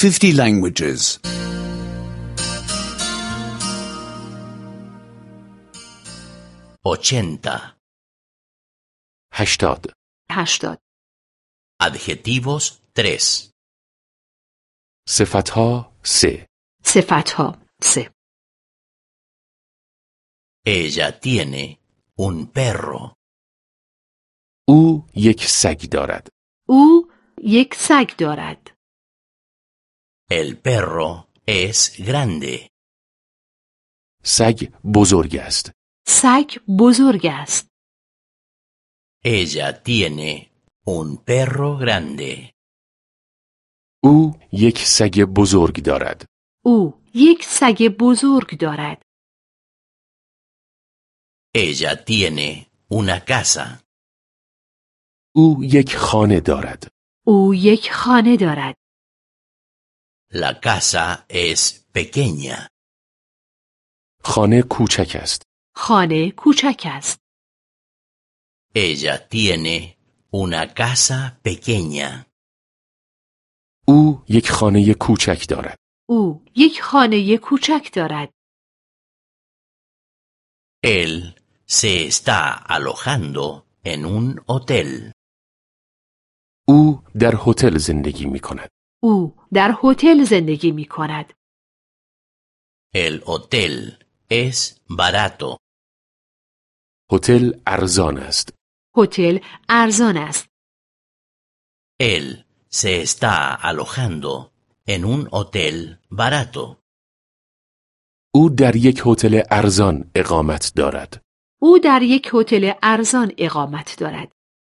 50 languages. 80. 80. Adjetivos 3. صفتها 3. صفتها 3. Ella tiene un perro. او یک سگ دارد. او یک سگ دارد. El perro es grande. سگ بزرگ است. سگ بزرگ است. Ella tiene un perro grande. او یک سگ بزرگ دارد. او یک سگ بزرگ دارد. Ella tiene una casa. او یک خانه دارد. او یک خانه دارد. La casa es pequeña. خانه کوچک است. خانه کوچک است. Ella tiene una casa pequeña. او یک خانه کوچک دارد. او یک خانه کوچک دارد. Él se está alojando en un hotel. او در هتل زندگی می کند. او در هتل زندگی می کند. El hotel es barato. هتل ارزان است. هتل ارزان است. Él se está alojando en un hotel barato. او در یک هتل ارزان اقامت دارد. او در یک هتل ارزان اقامت دارد.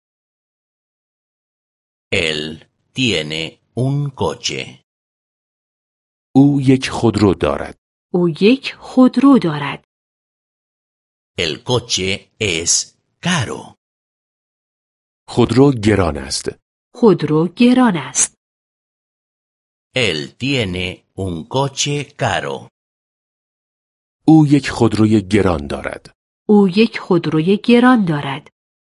Él tiene un coche. او یک خودرو دارد. او یک خودرو دارد. El coche es caro. خودرو گران است. خودرو گران است. Él tiene un coche caro. او یک خودروی گران دارد. او یک خودروی گران دارد.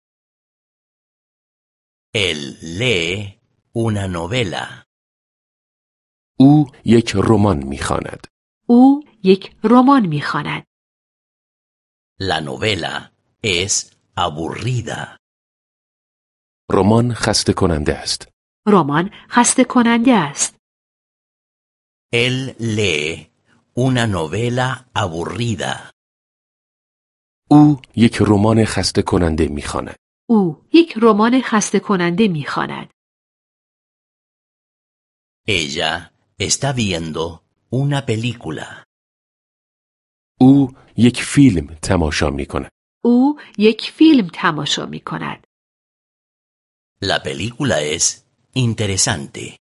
Él lee una novela. او یک رمان می‌خواند. او یک رمان می‌خواند. La novela es aburrida. رمان خسته کننده است. رمان خسته کننده است. Él lee una novela aburrida. او یک رمان خسته کننده می‌خواند. او یک رمان خسته کننده می‌خواند. Ella está viendo una película. او یک فیلم تماشا می‌کند. او یک فیلم تماشا می‌کند. La película es interesante.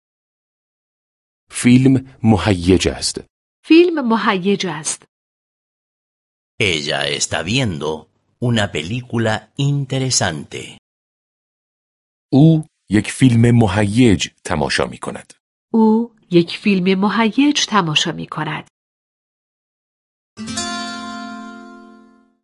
فیلم مهیج است. فیلم مهیج است. Ella está viendo una película interesante. او یک فیلم مهیج تماشا می‌کند. او یک فیلم مهیج تماشا می‌کند.